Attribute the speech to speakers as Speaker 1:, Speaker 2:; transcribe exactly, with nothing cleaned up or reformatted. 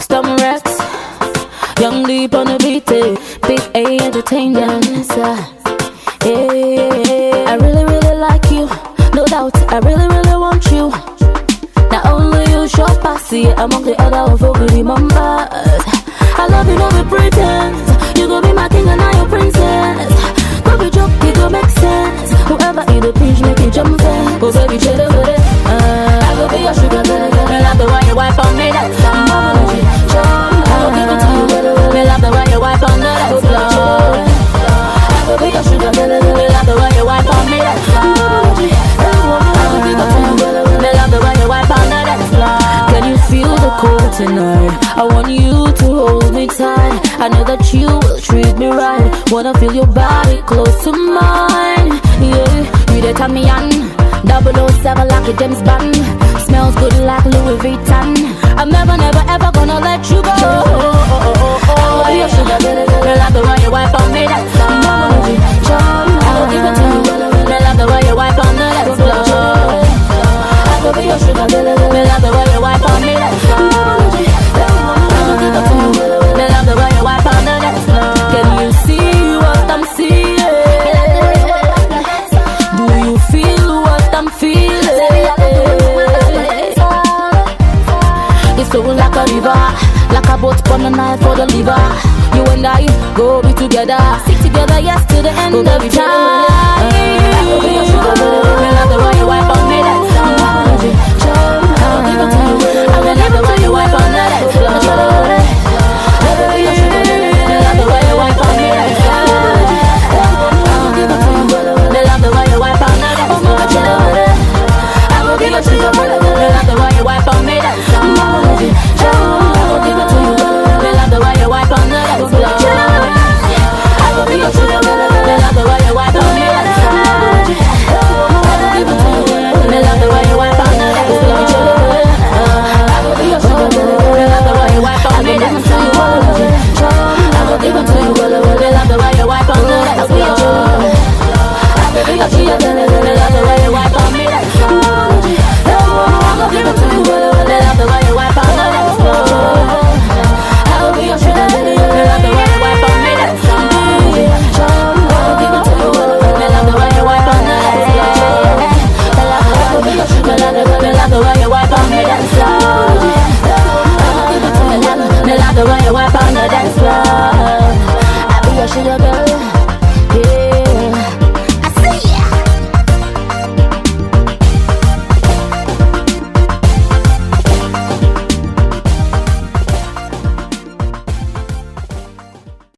Speaker 1: System Rex, Young Deep on the beat, eh. Big A Entertainment. Hey, I really, really like you, no doubt. I really, really want you. Not only you, show passy among the other vocally members. I love you, no be pretense. You gon' be my king and I your princess. No be joke, it gon' make sense. Whoever in the pinch make it jump in. Go baby, chill with it. Uh, I go be your sugar, baby. Me love the way you wipe on me, that's all. I go give it to you, baby. Me love the way you wipe on me, that's all. I go be your sugar, baby. Me love the way you wipe on me, that's all. I go give it to you, baby. Me love the way you wipe on me, that's all. Can you feel the cold tonight? I want you to hold me tight. I know that you will treat me right. Wanna feel your body close to mine. Yeah, you the turn me on. double oh seven like a James Bond. Smells good like Louis Vuitton. I'm never, never, ever gonna let you go. Oh, oh, oh, oh, oh. I will be your sugar, baby. Me love the way you wipe on me, that's all. I will give it to you. Me love the way you wipe on me, that's all. I will be your sugar, baby. Me love the way you wipe on me, that's all. I will give it to you. Me love the way you wipe on me, that's all. Can you see what I'm seeing? Do you feel what I'm feeling? It's so like a river, like a boat on a knife for the liver. You and I go be together, stick together, yes, to the end of time. Me love the way you wipe on me, that's all. I'll give it to you. I will give it to you.